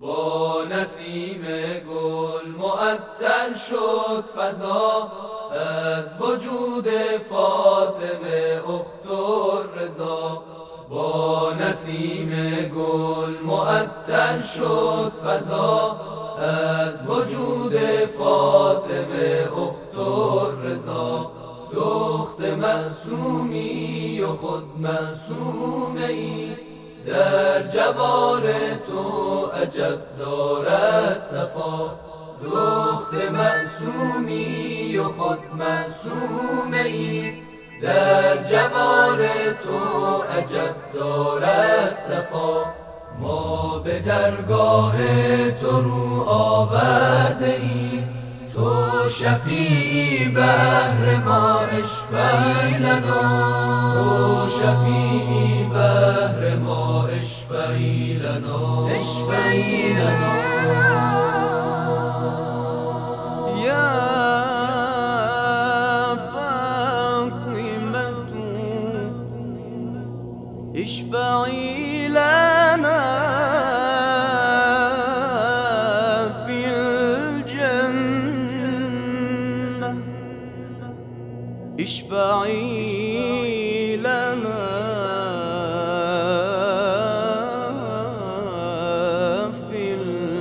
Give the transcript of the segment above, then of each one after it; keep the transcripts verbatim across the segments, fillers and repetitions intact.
با نسیم گل معطر شد فضا از وجود فاطمه اخت الرضا. با نسیم گل معطر شد فضا از وجود فاطمه اخت الرضا. دخت معصومی و خود معصومه ای، در جوار تو عجب دارد صفا. دخت معصومی و خود معصومه ای، در جوار تو عجب دارد صفا. ما به درگاه تو رو آورده ایم، تو شفیعی بهر ما اشفعی لنا. تو شفیعی بهر ما اشفعی لنا، اشفعی لنا. یا فاطمة اشفعي لنا في الجنة، اشفعي لنا في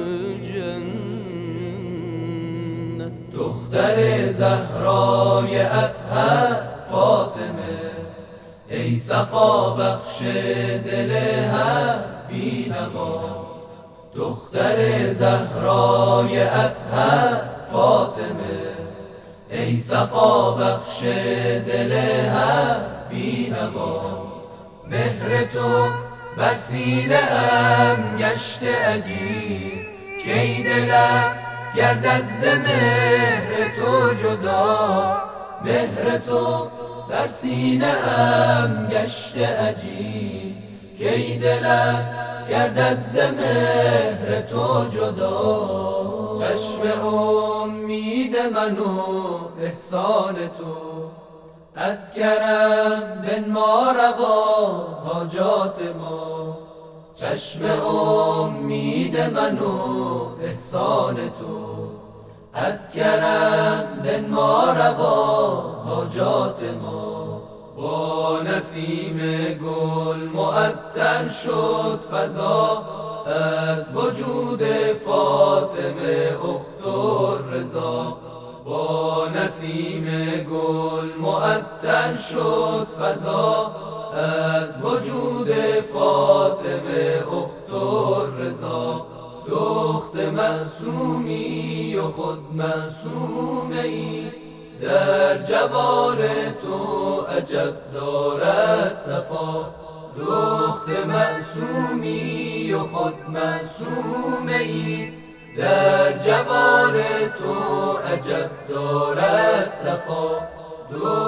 الجنة. دختر زهرای اطهر فاطمه، ای صفا بخش دل هر بی‌نوا. دختر زهرای اطهر فاطمه، ای صفا بخش دل هر بی‌نوا. مهر تو بر سینه ام گشته عجیب، کی دلم گردد ز مهر تو جدا. مهر تو بر سینه ام گشته عجیب، کی دلم گردد ز مهر تو جدا. چشم امید من و احسان تو، از کرم بنما روا حاجات ما. چشم امید من و احسان تو، از کرم بنما روا حاجات ما. با نسیم گل معطر شد فضا از وجود فاطمه اخت الرضا. با نسیم گل معطر شد فضا از وجود فاطمه اخت الرضا. دخت معصومی و خود معصومه ای، در جوار تو عجب دارد صفا. دخت معصومی و خود معصومه ای، در جوار تو عجب دارد صفا.